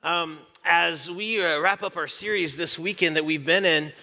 As we wrap up our series this weekend that we've been in,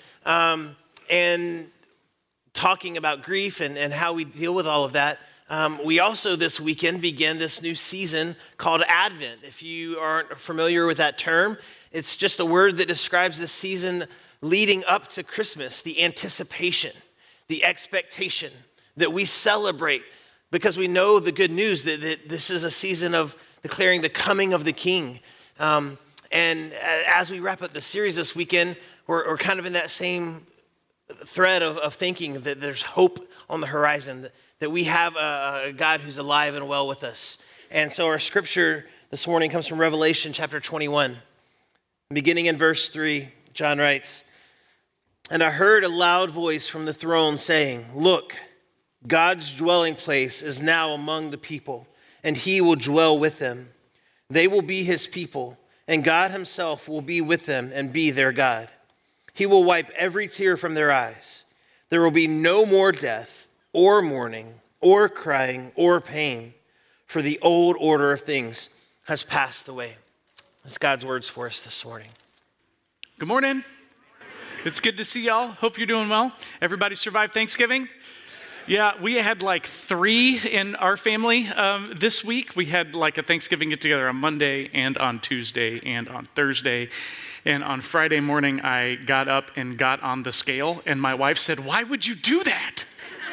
and talking about grief and how we deal with all of that, we also this weekend begin this new season called Advent. If you aren't familiar with that term, it's just a word that describes this season leading up to Christmas, the anticipation, the expectation that we celebrate because we know the good news that this is a season of declaring the coming of the King. And as we wrap up the series this weekend, we're kind of in that same thread of thinking that there's hope on the horizon, that we have a God who's alive and well with us. And so our scripture this morning comes from Revelation chapter 21. Beginning in verse 3, John writes, "And I heard a loud voice from the throne saying, 'Look, God's dwelling place is now among the people, and he will dwell with them. They will be his people, and God himself will be with them and be their God. He will wipe every tear from their eyes. There will be no more death or mourning or crying or pain, for the old order of things has passed away.'" That's God's words for us this morning. Good morning. It's good to see y'all. Hope you're doing well. Everybody survived Thanksgiving? Yeah, we had like 3 in our family this week. We had like a Thanksgiving get together on Monday and on Tuesday and on Thursday. And on Friday morning, I got up and got on the scale. And my wife said, "Why would you do that?"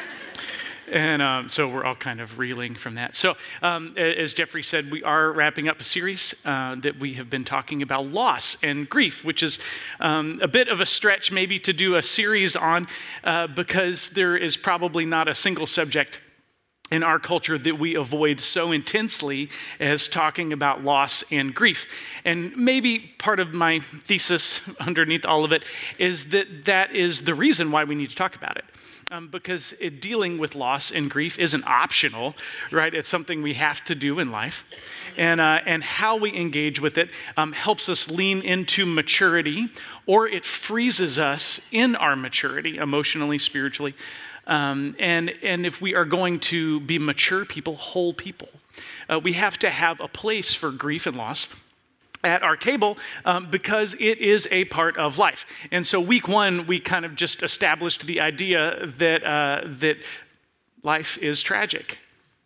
And so we're all kind of reeling from that. So as Jeffrey said, we are wrapping up a series that we have been talking about loss and grief, which is a bit of a stretch maybe to do a series on because there is probably not a single subject in our culture that we avoid so intensely as talking about loss and grief. And maybe part of my thesis underneath all of it is that is the reason why we need to talk about it. Because dealing with loss and grief isn't optional, right? It's something we have to do in life. And how we engage with it helps us lean into maturity, or it freezes us in our maturity, emotionally, spiritually. And if we are going to be mature people, whole people, we have to have a place for grief and loss at our table because it is a part of life. And so week 1, we kind of just established the idea that life is tragic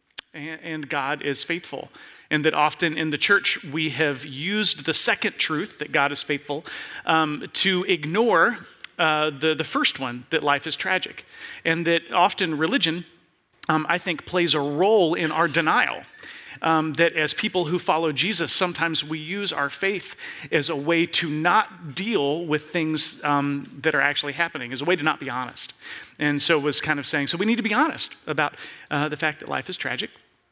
and God is faithful. And that often in the church, we have used the second truth, that God is faithful, to ignore the first one, that life is tragic. And that often religion, I think, plays a role in our denial. That as people who follow Jesus, sometimes we use our faith as a way to not deal with things that are actually happening, as a way to not be honest. And so it was kind of saying, so we need to be honest about the fact that life is tragic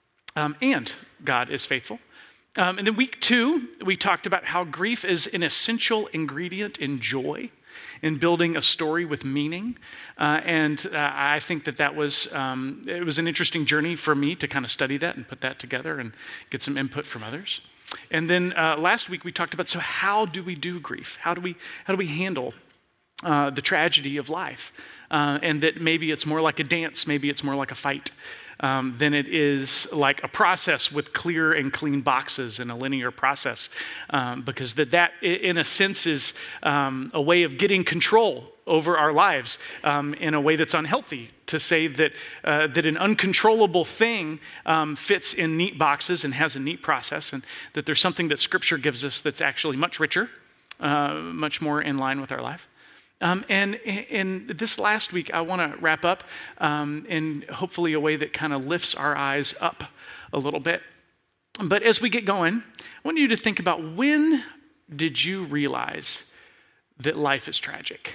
and God is faithful. And then week 2, we talked about how grief is an essential ingredient in joy, in building a story with meaning. And I think that was, it was an interesting journey for me to kind of study that and put that together and get some input from others. And then last week we talked about, so how do we do grief? How do we handle the tragedy of life? And that maybe it's more like a dance, maybe it's more like a fight. Than it is like a process with clear and clean boxes and a linear process. Because that in a sense is a way of getting control over our lives in a way that's unhealthy. To say that an uncontrollable thing fits in neat boxes and has a neat process, and that there's something that Scripture gives us that's actually much richer, much more in line with our life. And in this last week, I want to wrap up in hopefully a way that kind of lifts our eyes up a little bit. But as we get going, I want you to think about, when did you realize that life is tragic?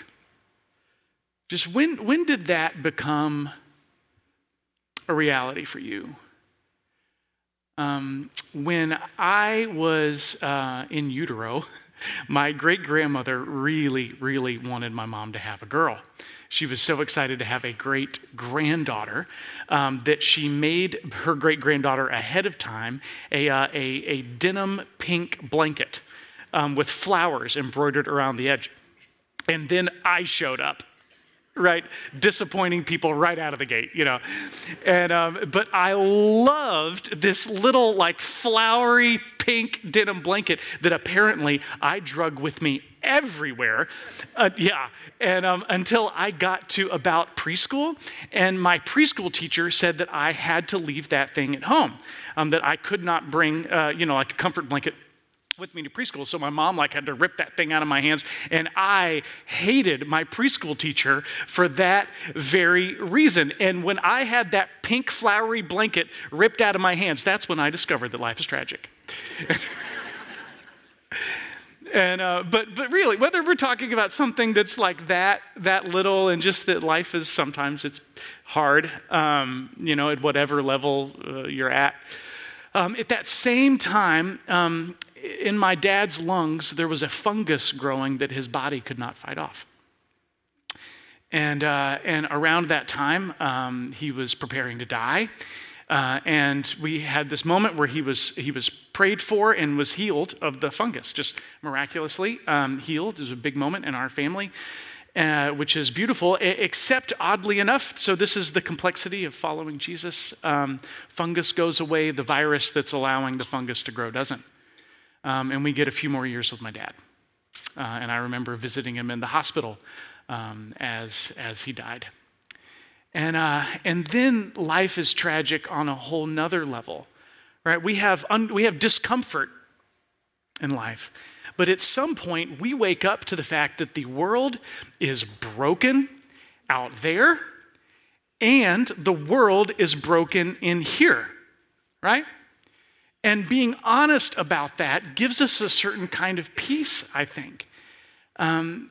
Just when did that become a reality for you? When I was in utero, my great-grandmother really, really wanted my mom to have a girl. She was so excited to have a great-granddaughter that she made her great-granddaughter ahead of time a denim pink blanket with flowers embroidered around the edge. And then I showed up. Right? Disappointing people right out of the gate, you know. And but I loved this little like flowery pink denim blanket that apparently I drug with me everywhere. Until I got to about preschool. And my preschool teacher said that I had to leave that thing at home, that I could not bring, like a comfort blanket with me to preschool. So my mom had to rip that thing out of my hands. And I hated my preschool teacher for that very reason. And when I had that pink flowery blanket ripped out of my hands, that's when I discovered that life is tragic. And but really, whether we're talking about something that's like that little, and just that life is sometimes it's hard, at whatever level you're at. At that same time, in my dad's lungs, there was a fungus growing that his body could not fight off. And around that time, he was preparing to die. And we had this moment where he was prayed for and was healed of the fungus, just miraculously healed. It was a big moment in our family, which is beautiful, except oddly enough, so this is the complexity of following Jesus. Fungus goes away, the virus that's allowing the fungus to grow doesn't. And we get a few more years with my dad. And I remember visiting him in the hospital as he died. And then life is tragic on a whole nother level, right? We have discomfort in life, but at some point we wake up to the fact that the world is broken out there, and the world is broken in here, right? And being honest about that gives us a certain kind of peace, I think. When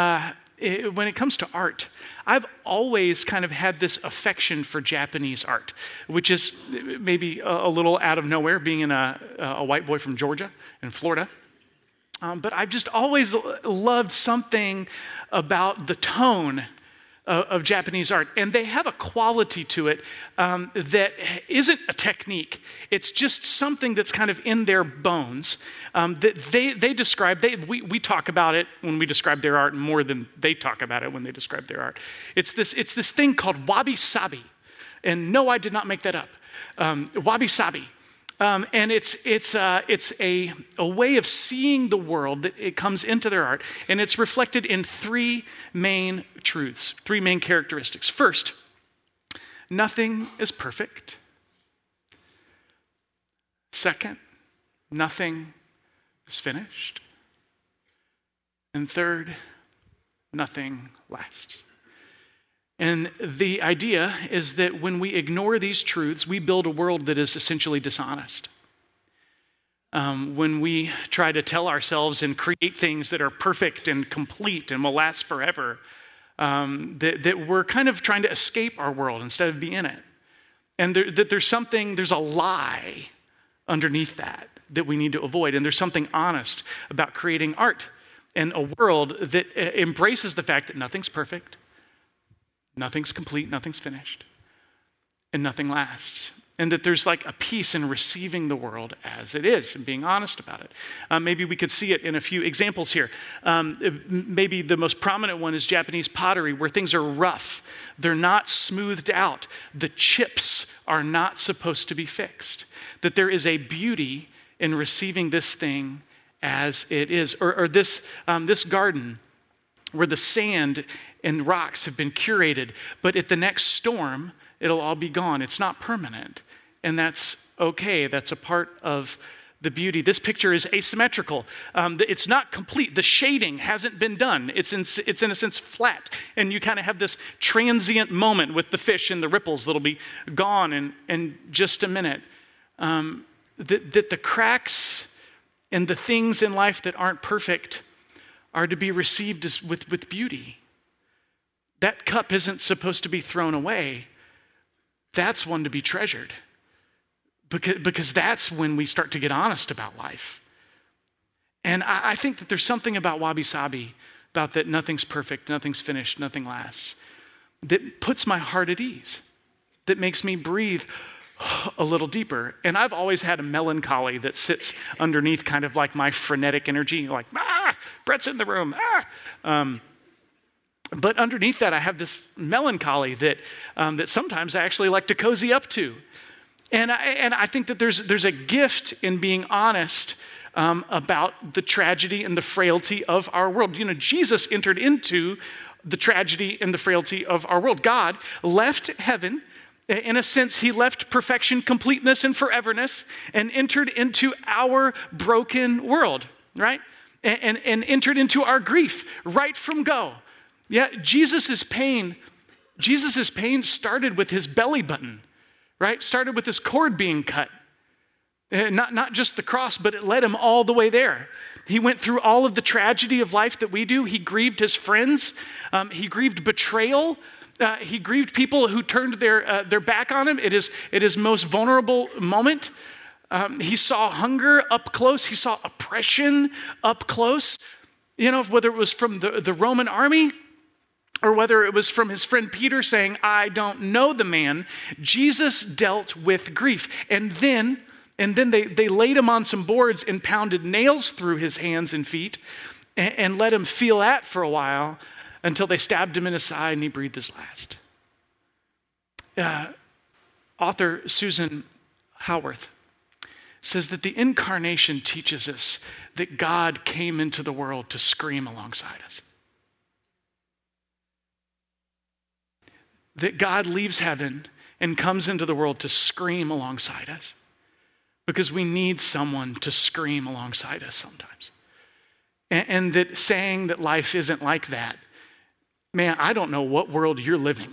it comes to art, I've always kind of had this affection for Japanese art, which is maybe a little out of nowhere, being a white boy from Georgia and Florida. But I've just always loved something about the tone of Japanese art. And they have a quality to it that isn't a technique. It's just something that's kind of in their bones that they describe. We talk about it when we describe their art more than they talk about it when they describe their art. It's this thing called wabi-sabi. And no, I did not make that up. Wabi-sabi. And it's a way of seeing the world that it comes into their art, and it's reflected in three main truths, three main characteristics. First, nothing is perfect. Second, nothing is finished. And third, nothing lasts. And the idea is that when we ignore these truths, we build a world that is essentially dishonest. When we try to tell ourselves and create things that are perfect and complete and will last forever, that we're kind of trying to escape our world instead of be in it. And there's a lie underneath that we need to avoid. And there's something honest about creating art and a world that embraces the fact that nothing's perfect, nothing's complete, nothing's finished, and nothing lasts. And that there's like a peace in receiving the world as it is and being honest about it. Maybe we could see it in a few examples here. Maybe the most prominent one is Japanese pottery, where things are rough. They're not smoothed out. The chips are not supposed to be fixed. That there is a beauty in receiving this thing as it is. Or this garden where the sand and rocks have been curated, but at the next storm, it'll all be gone. It's not permanent, and that's okay. That's a part of the beauty. This picture is asymmetrical. It's not complete. The shading hasn't been done. It's in a sense flat, and you kind of have this transient moment with the fish and the ripples that'll be gone in just a minute. That the cracks and the things in life that aren't perfect are to be received with beauty. That cup isn't supposed to be thrown away. That's one to be treasured. Because that's when we start to get honest about life. And I think that there's something about wabi-sabi, about that nothing's perfect, nothing's finished, nothing lasts, that puts my heart at ease, that makes me breathe a little deeper. And I've always had a melancholy that sits underneath kind of like my frenetic energy, like, Brett's in the room, But underneath that, I have this melancholy that sometimes I actually like to cozy up to. And I think that there's a gift in being honest about the tragedy and the frailty of our world. You know, Jesus entered into the tragedy and the frailty of our world. God left heaven. In a sense, he left perfection, completeness, and foreverness and entered into our broken world, right? And entered into our grief right from go. Yeah, Jesus' pain started with his belly button, right? Started with his cord being cut. Not just the cross, but it led him all the way there. He went through all of the tragedy of life that we do. He grieved his friends. He grieved betrayal. He grieved people who turned their back on him at his most vulnerable moment. He saw hunger up close. He saw oppression up close. You know, whether it was from the Roman army or whether it was from his friend Peter saying, I don't know the man, Jesus dealt with grief. And then they laid him on some boards and pounded nails through his hands and feet and let him feel that for a while until they stabbed him in his side and he breathed his last. Author Susan Howarth says that the incarnation teaches us that God came into the world to scream alongside us. That God leaves heaven and comes into the world to scream alongside us because we need someone to scream alongside us sometimes. And that saying that life isn't like that, man, I don't know what world you're living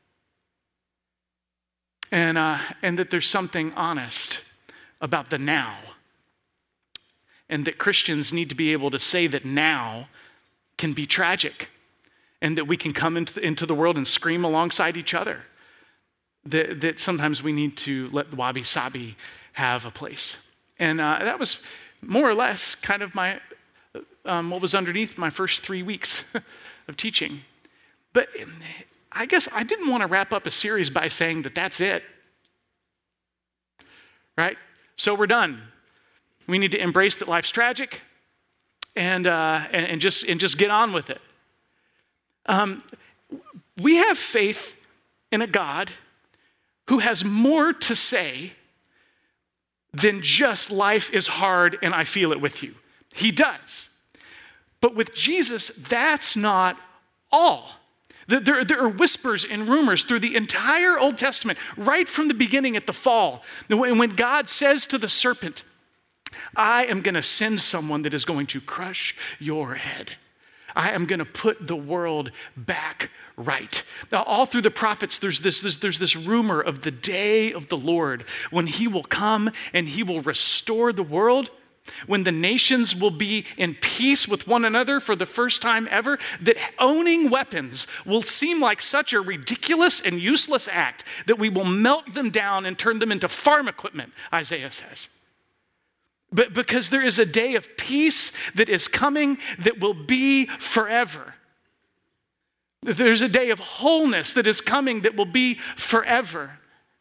in. And that there's something honest about the now. And that Christians need to be able to say that now can be tragic. And that we can come into the world and scream alongside each other. That sometimes we need to let the wabi-sabi have a place. And that was more or less kind of my what was underneath my first 3 weeks of teaching. But I guess I didn't want to wrap up a series by saying that that's it. Right? So we're done. We need to embrace that life's tragic and just get on with it. We have faith in a God who has more to say than just life is hard and I feel it with you. He does. But with Jesus, that's not all. There are whispers and rumors through the entire Old Testament, right from the beginning at the fall. When God says to the serpent, I am going to send someone that is going to crush your head. I am going to put the world back right. Now, all through the prophets, there's this rumor of the day of the Lord when he will come and he will restore the world, when the nations will be in peace with one another for the first time ever, that owning weapons will seem like such a ridiculous and useless act that we will melt them down and turn them into farm equipment, Isaiah says. But because there is a day of peace that is coming that will be forever. There's a day of wholeness that is coming that will be forever.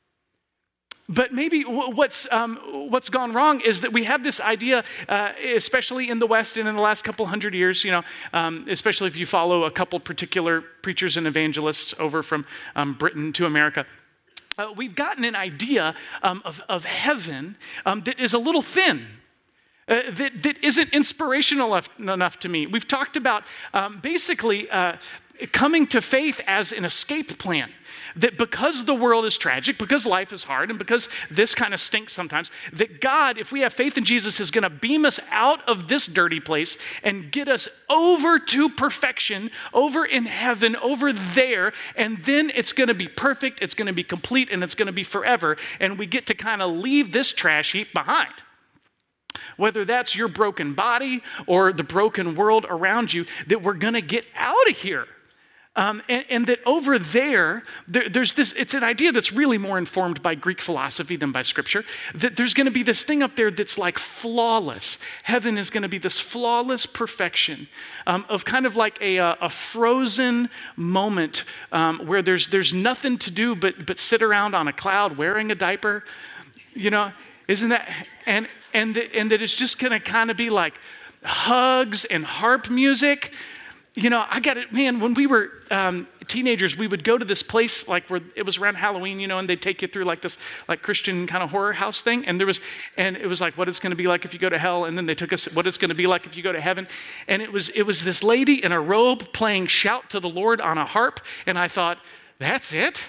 But maybe what's gone wrong is that we have this idea, especially in the West and in the last couple hundred years, especially if you follow a couple particular preachers and evangelists over from Britain to America. We've gotten an idea of heaven that is a little thin. That isn't inspirational enough to me. We've talked about basically coming to faith as an escape plan. That because the world is tragic, because life is hard, and because this kind of stinks sometimes, that God, if we have faith in Jesus, is going to beam us out of this dirty place and get us over to perfection, over in heaven, over there, and then it's going to be perfect, it's going to be complete, and it's going to be forever, and we get to kind of leave this trash heap behind. Whether that's your broken body or the broken world around you, that we're going to get out of here. And that over there's this, it's an idea that's really more informed by Greek philosophy than by scripture, that there's going to be this thing up there that's like flawless. Heaven is going to be this flawless perfection of kind of like a frozen moment where there's nothing to do but sit around on a cloud wearing a diaper. Isn't that, and that it's just going to kind of be like hugs and harp music. I got it, man, when we were teenagers, we would go to this place like where it was around Halloween, and they'd take you through like this like Christian kind of horror house thing. And it was like what it's going to be like if you go to hell. And then they took us what it's going to be like if you go to heaven. And it was this lady in a robe playing Shout to the Lord on a harp. And I thought, that's it?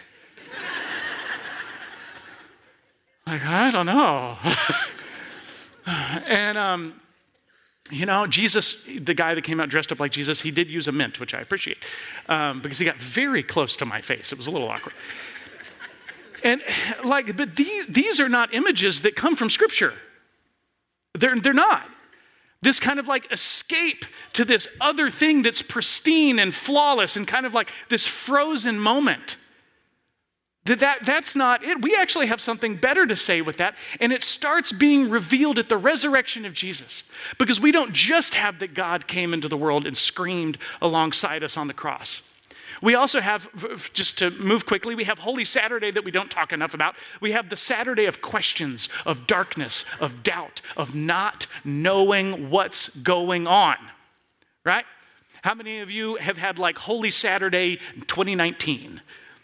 Like, I don't know. And, Jesus, the guy that came out dressed up like Jesus, he did use a mint, which I appreciate, because he got very close to my face. It was a little awkward. And but these are not images that come from Scripture. They're not. This kind of like escape to this other thing that's pristine and flawless and kind of like this frozen moment. That's not it. We actually have something better to say with that, and it starts being revealed at the resurrection of Jesus. Because we don't just have that God came into the world and screamed alongside us on the cross. We also have, just to move quickly, we have Holy Saturday that we don't talk enough about. We have the Saturday of questions, of darkness, of doubt, of not knowing what's going on, right? How many of you have had like Holy Saturday 2019?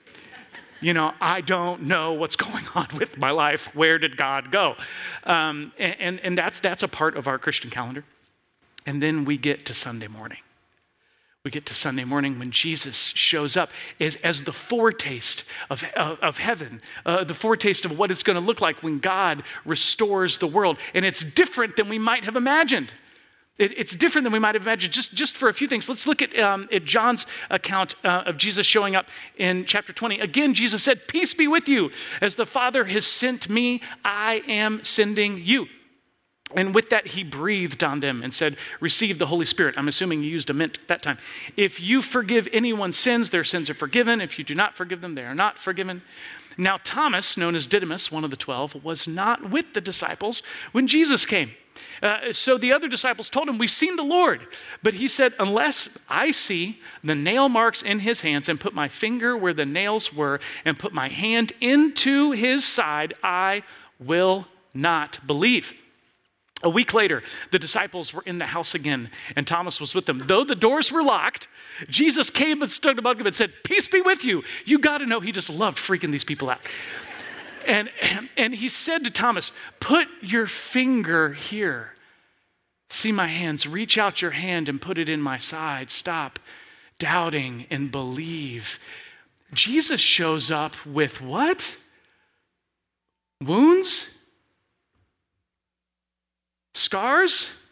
I don't know what's going on with my life. Where did God go? And that's a part of our Christian calendar. And then we get to Sunday morning. We get to Sunday morning when Jesus shows up as the foretaste of heaven, the foretaste of what it's going to look like when God restores the world. And it's different than we might have imagined. It's different than we might have imagined. Just for a few things, let's look at John's account of Jesus showing up in chapter 20. Again, Jesus said, "Peace be with you. As the Father has sent me, I am sending you." And with that, he breathed on them and said, "Receive the Holy Spirit." I'm assuming you used a mint at that time. "If you forgive anyone's sins, their sins are forgiven. If you do not forgive them, they are not forgiven." Now, Thomas, known as Didymus, one of the 12, was not with the disciples when Jesus came. So the other disciples told him, "We've seen the Lord." But he said, "Unless I see the nail marks in his hands and put my finger where the nails were and put my hand into his side, I will not believe." A week later, the disciples were in the house again, and Thomas was with them. Though the doors were locked, Jesus came and stood among them and said, "Peace be with you." You got to know he just loved freaking these people out. And he said to Thomas, "Put your finger here. See my hands. Reach out your hand and put it in my side. Stop doubting and believe." Jesus shows up with what? Wounds? Scars?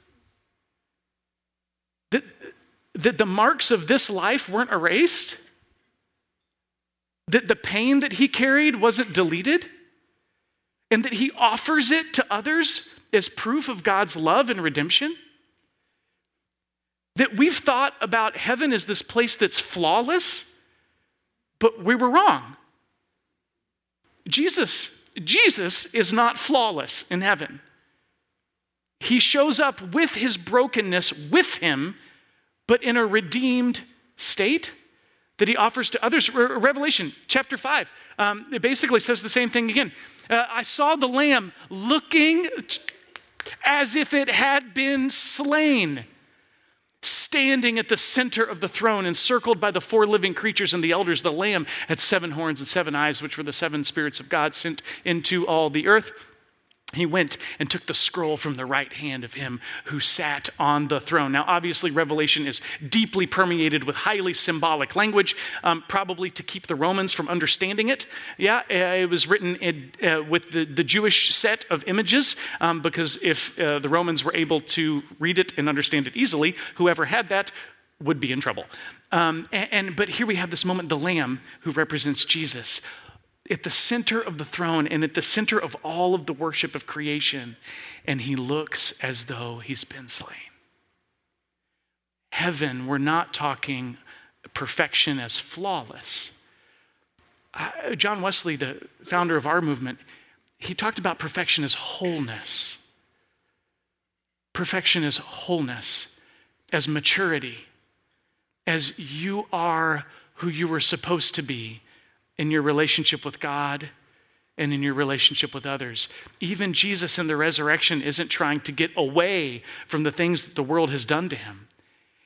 That the marks of this life weren't erased? That the pain that he carried wasn't deleted? And that he offers it to others as proof of God's love and redemption? That we've thought about heaven as this place that's flawless, but we were wrong. Jesus is not flawless in heaven. He shows up with his brokenness with him, but in a redeemed state that he offers to others. Revelation chapter 5, it basically says the same thing again. "I saw the Lamb looking as if it had been slain, standing at the center of the throne, encircled by the 4 living creatures and the elders. The Lamb had 7 horns and 7 eyes, which were the 7 spirits of God sent into all the earth. He went and took the scroll from the right hand of him who sat on the throne." Now, obviously, Revelation is deeply permeated with highly symbolic language, probably to keep the Romans from understanding it. Yeah, it was written with the Jewish set of images, because if the Romans were able to read it and understand it easily, whoever had that would be in trouble. But here we have this moment, the Lamb who represents Jesus, at the center of the throne and at the center of all of the worship of creation, and he looks as though he's been slain. Heaven, we're not talking perfection as flawless. John Wesley, the founder of our movement, he talked about perfection as wholeness. Perfection as wholeness, as maturity, as you are who you were supposed to be in your relationship with God and in your relationship with others. Even Jesus in the resurrection isn't trying to get away from the things that the world has done to him.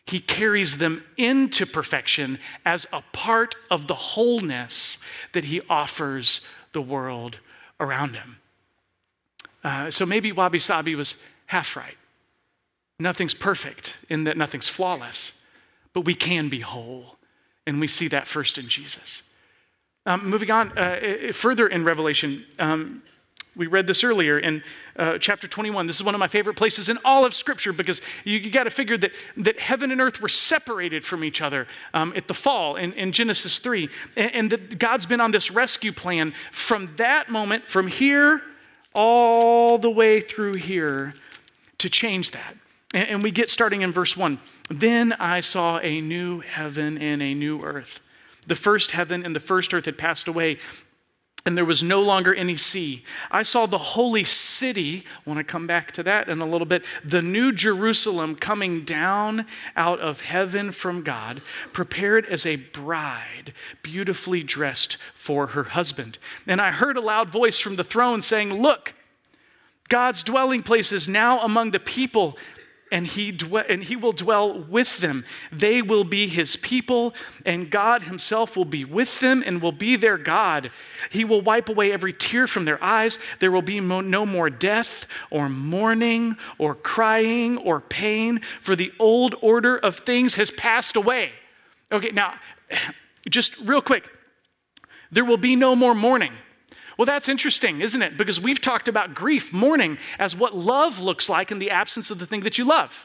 He carries them into perfection as a part of the wholeness that he offers the world around him. So maybe Wabi Sabi was half right. Nothing's perfect in that nothing's flawless, but we can be whole. And we see that first in Jesus. Moving on, further in Revelation, we read this earlier in chapter 21. This is one of my favorite places in all of Scripture because you got to figure that heaven and earth were separated from each other at the fall in Genesis 3. And that God's been on this rescue plan from that moment, from here all the way through here, to change that. And we get starting in verse 1. Then I saw a new heaven and a new earth. The first heaven and the first earth had passed away, and there was no longer any sea. I saw the holy city, I want to come back to that in a little bit, the new Jerusalem coming down out of heaven from God, prepared as a bride, beautifully dressed for her husband. And I heard a loud voice from the throne saying, "Look, God's dwelling place is now among the people, and he will dwell with them. They will be his people, and God himself will be with them and will be their God. He will wipe away every tear from their eyes. There will be no more death or mourning or crying or pain, for the old order of things has passed away." Okay, now, just real quick. There will be no more mourning. Well, that's interesting, isn't it? Because we've talked about grief, mourning, as what love looks like in the absence of the thing that you love.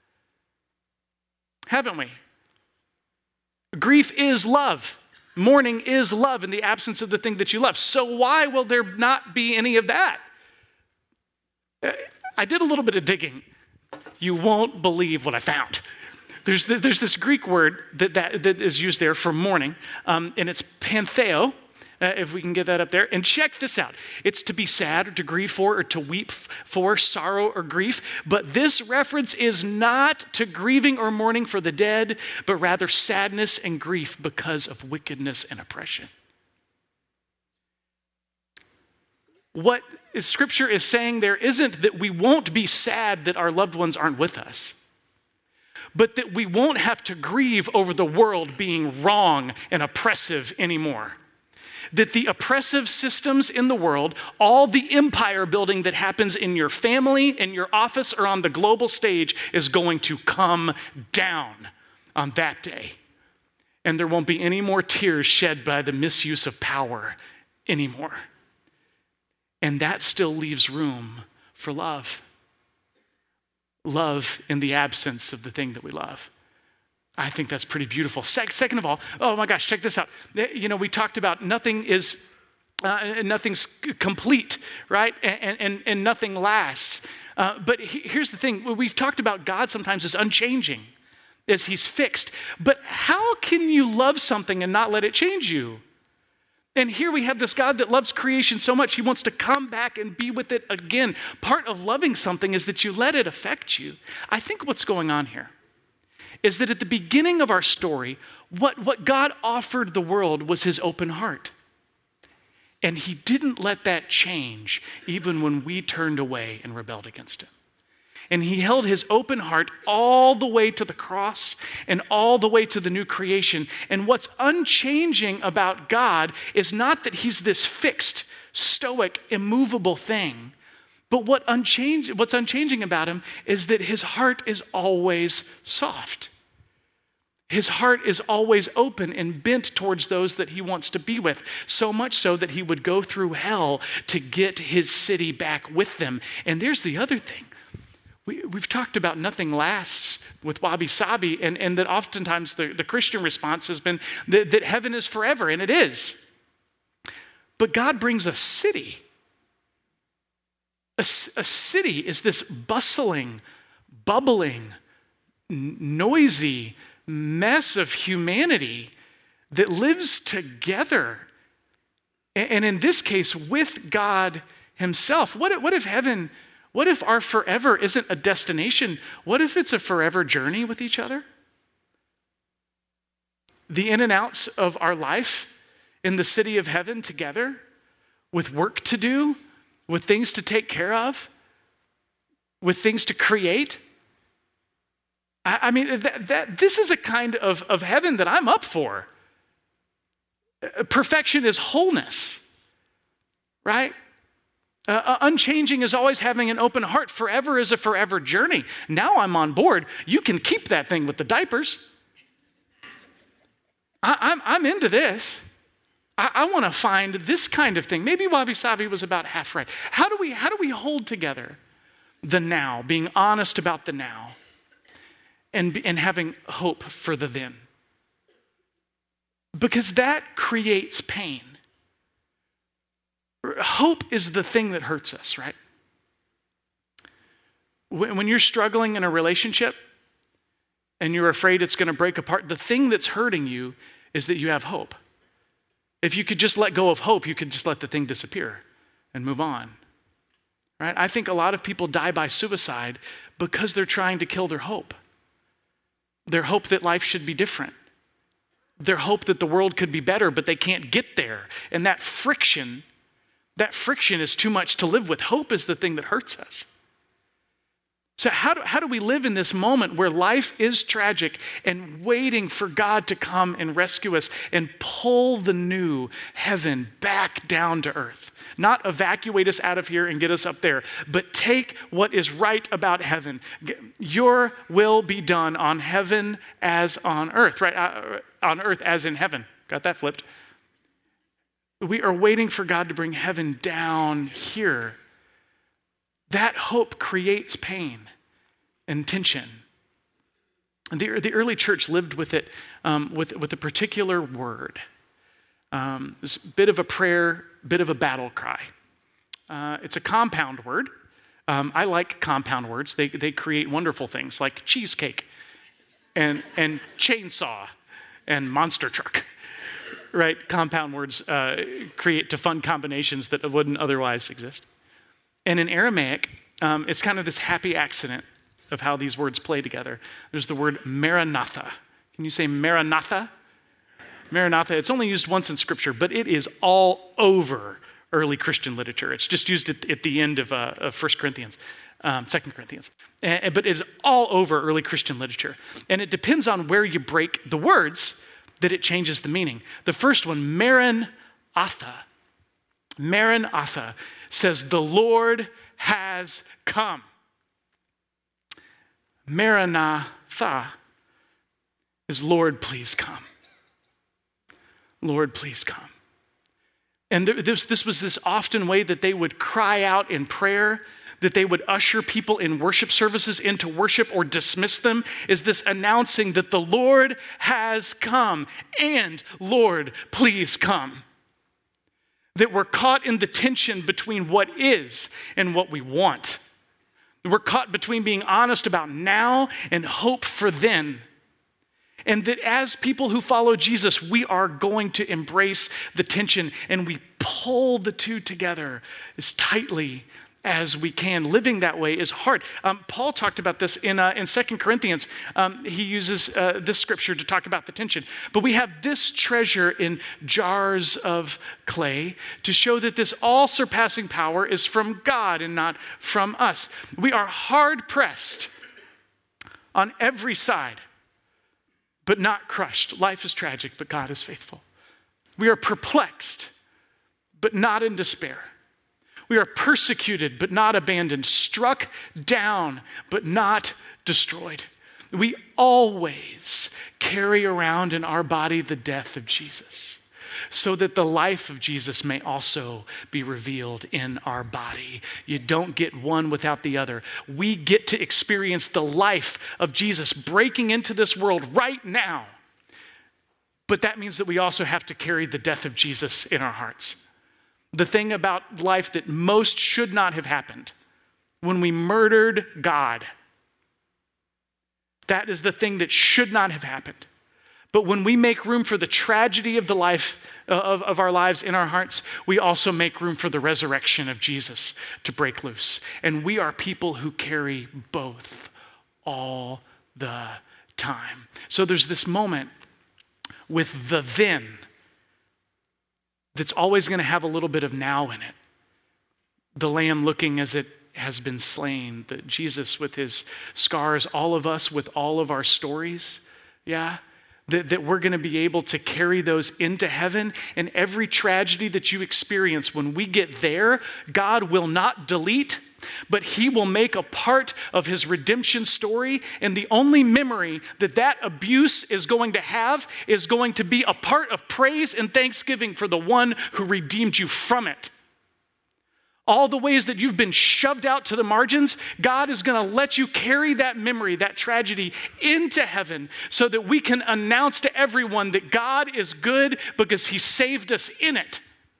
Haven't we? Grief is love. Mourning is love in the absence of the thing that you love. So why will there not be any of that? I did a little bit of digging. You won't believe what I found. There's this Greek word that is used there for mourning, and it's pantheo. If we can get that up there. And check this out. It's to be sad or to grieve for or to weep for, sorrow or grief. But this reference is not to grieving or mourning for the dead, but rather sadness and grief because of wickedness and oppression. What Scripture is saying there isn't that we won't be sad that our loved ones aren't with us, but that we won't have to grieve over the world being wrong and oppressive anymore. That the oppressive systems in the world, all the empire building that happens in your family, in your office, or on the global stage is going to come down on that day. And there won't be any more tears shed by the misuse of power anymore. And that still leaves room for love. Love in the absence of the thing that we love. I think that's pretty beautiful. Second of all, oh my gosh, check this out. You know, we talked about nothing's complete, right? And nothing lasts. But here's the thing. We've talked about God sometimes as unchanging, as he's fixed. But how can you love something and not let it change you? And here we have this God that loves creation so much, he wants to come back and be with it again. Part of loving something is that you let it affect you. I think what's going on here is that at the beginning of our story, what God offered the world was his open heart. And he didn't let that change even when we turned away and rebelled against him. And he held his open heart all the way to the cross and all the way to the new creation. And what's unchanging about God is not that he's this fixed, stoic, immovable thing, but what's unchanging about him is that his heart is always soft. His heart is always open and bent towards those that he wants to be with, so much so that he would go through hell to get his city back with them. And there's the other thing. We've talked about nothing lasts with Wabi Sabi, and that oftentimes the Christian response has been that heaven is forever, and it is. But God brings a city. A city is this bustling, bubbling, noisy mess of humanity that lives together. And in this case, with God himself. What if heaven, what if our forever isn't a destination? What if it's a forever journey with each other? The in and outs of our life in the city of heaven together, with work to do, with things to take care of, with things to create. I mean, this is a kind of heaven that I'm up for. Perfection is wholeness, right? Unchanging is always having an open heart. Forever is a forever journey. Now I'm on board. You can keep that thing with the diapers. I'm into this. I want to find this kind of thing. Maybe Wabi Sabi was about half right. How do we hold together the now, being honest about the now, and having hope for the then? Because that creates pain. Hope is the thing that hurts us, right? When you're struggling in a relationship and you're afraid it's going to break apart, the thing that's hurting you is that you have hope. If you could just let go of hope, you could just let the thing disappear and move on, right? I think a lot of people die by suicide because they're trying to kill their hope. Their hope that life should be different. Their hope that the world could be better, but they can't get there. And that friction is too much to live with. Hope is the thing that hurts us. So how do we live in this moment where life is tragic and waiting for God to come and rescue us and pull the new heaven back down to earth? Not evacuate us out of here and get us up there, but take what is right about heaven. Your will be done on heaven as on earth, right? On earth as in heaven. Got that flipped. We are waiting for God to bring heaven down here. That hope creates pain and tension. And the early church lived with it with a particular word. This bit of a prayer, bit of a battle cry. It's a compound word. I like compound words. They create wonderful things like cheesecake and chainsaw and monster truck. Right? Compound words create to fun combinations that wouldn't otherwise exist. And in Aramaic, it's kind of this happy accident of how these words play together. There's the word Maranatha. Can you say Maranatha? Maranatha, it's only used once in Scripture, but it is all over early Christian literature. It's just used at the end of 1 Corinthians, 2 Corinthians. But it's all over early Christian literature. And it depends on where you break the words that it changes the meaning. The first one, Maranatha. Maranatha says, the Lord has come. Maranatha is Lord, please come. Lord, please come. And this was this often way that they would cry out in prayer, that they would usher people in worship services into worship or dismiss them, is this announcing that the Lord has come and Lord, please come. That we're caught in the tension between what is and what we want. We're caught between being honest about now and hope for then. And that as people who follow Jesus, we are going to embrace the tension and we pull the two together as tightly as we can. Living that way is hard. Paul talked about this in 2 Corinthians. He uses this scripture to talk about the tension. But we have this treasure in jars of clay to show that this all-surpassing power is from God and not from us. We are hard-pressed on every side, but not crushed. Life is tragic, but God is faithful. We are perplexed, but not in despair. We are persecuted, but not abandoned, struck down, but not destroyed. We always carry around in our body the death of Jesus, so that the life of Jesus may also be revealed in our body. You don't get one without the other. We get to experience the life of Jesus breaking into this world right now. But that means that we also have to carry the death of Jesus in our hearts. The thing about life that most should not have happened, when we murdered God, that is the thing that should not have happened. But when we make room for the tragedy of the life of our lives in our hearts, we also make room for the resurrection of Jesus to break loose. And we are people who carry both all the time. So there's this moment with the then that's always going to have a little bit of now in it. The lamb looking as it has been slain, that Jesus with his scars, all of us with all of our stories, yeah, that we're going to be able to carry those into heaven. And every tragedy that you experience, when we get there, God will not delete, but he will make a part of his redemption story. And the only memory that that abuse is going to have is going to be a part of praise and thanksgiving for the one who redeemed you from it. All the ways that you've been shoved out to the margins, God is going to let you carry that memory, that tragedy into heaven so that we can announce to everyone that God is good because he saved us in it.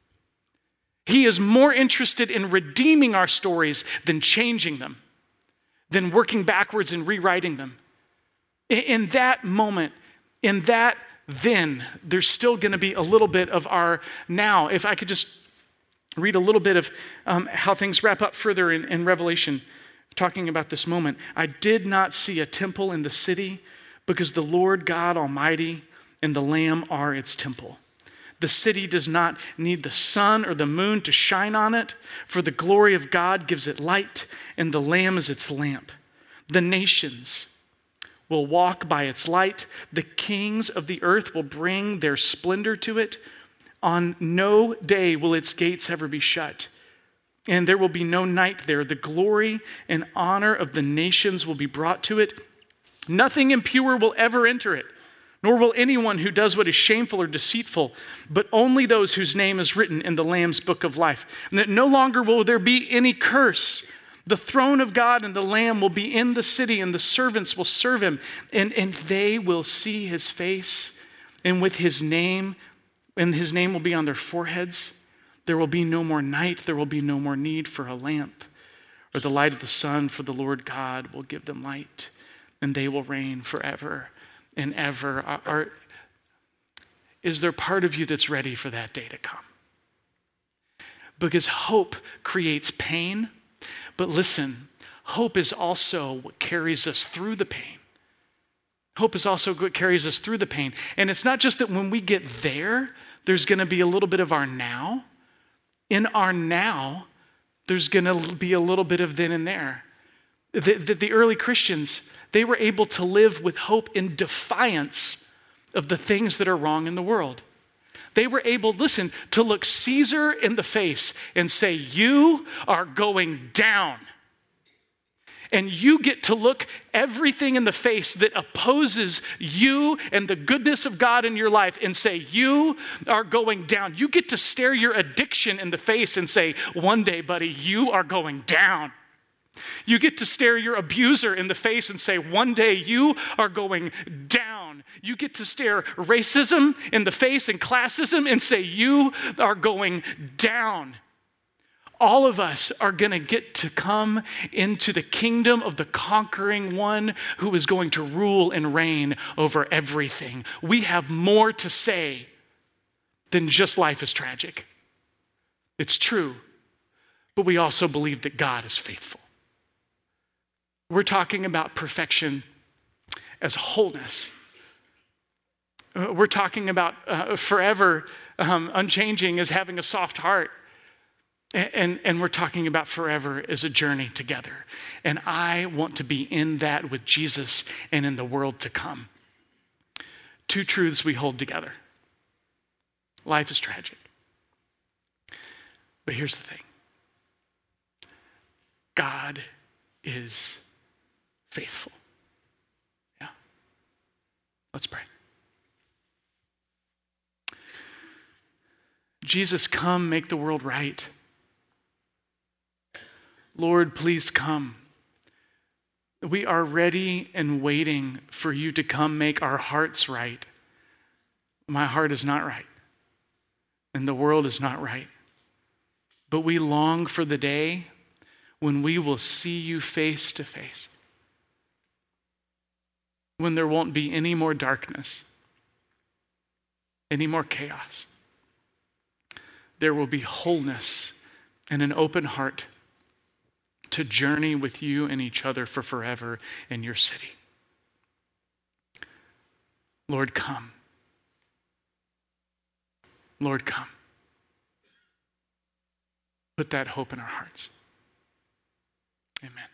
He is more interested in redeeming our stories than changing them, than working backwards and rewriting them. In that moment, in that then, there's still going to be a little bit of our now. If I could just read a little bit of how things wrap up further in Revelation, talking about this moment. I did not see a temple in the city because the Lord God Almighty and the Lamb are its temple. The city does not need the sun or the moon to shine on it, for the glory of God gives it light, and the Lamb is its lamp. The nations will walk by its light. The kings of the earth will bring their splendor to it. On no day will its gates ever be shut, and there will be no night there. The glory and honor of the nations will be brought to it. Nothing impure will ever enter it, nor will anyone who does what is shameful or deceitful, but only those whose name is written in the Lamb's book of life. And that no longer will there be any curse. The throne of God and the Lamb will be in the city, and the servants will serve him, and they will see his face, and with his name, and his name will be on their foreheads. There will be no more night. There will be no more need for a lamp or the light of the sun, for the Lord God will give them light, and they will reign forever and ever. Is there part of you that's ready for that day to come? Because hope creates pain, but listen, hope is also what carries us through the pain. Hope is also what carries us through the pain. And it's not just that when we get there, there's going to be a little bit of our now. In our now, there's going to be a little bit of then and there. The early Christians, they were able to live with hope in defiance of the things that are wrong in the world. They were able, listen, to look Caesar in the face and say, you are going down. And you get to look everything in the face that opposes you and the goodness of God in your life and say, you are going down. You get to stare your addiction in the face and say, one day, buddy, you are going down. You get to stare your abuser in the face and say, one day you are going down. You get to stare racism in the face and classism and say, you are going down. All of us are going to get to come into the kingdom of the conquering one who is going to rule and reign over everything. We have more to say than just life is tragic. It's true, but we also believe that God is faithful. We're talking about perfection as wholeness. We're talking about forever unchanging as having a soft heart. And we're talking about forever as a journey together. And I want to be in that with Jesus and in the world to come. Two truths we hold together. Life is tragic. But here's the thing. God is faithful. Yeah. Let's pray. Jesus, come make the world right. Lord, please come. We are ready and waiting for you to come make our hearts right. My heart is not right, and the world is not right. But we long for the day when we will see you face to face, when there won't be any more darkness, any more chaos. There will be wholeness and an open heart to journey with you and each other for forever in your city. Lord, come. Lord, come. Put that hope in our hearts. Amen.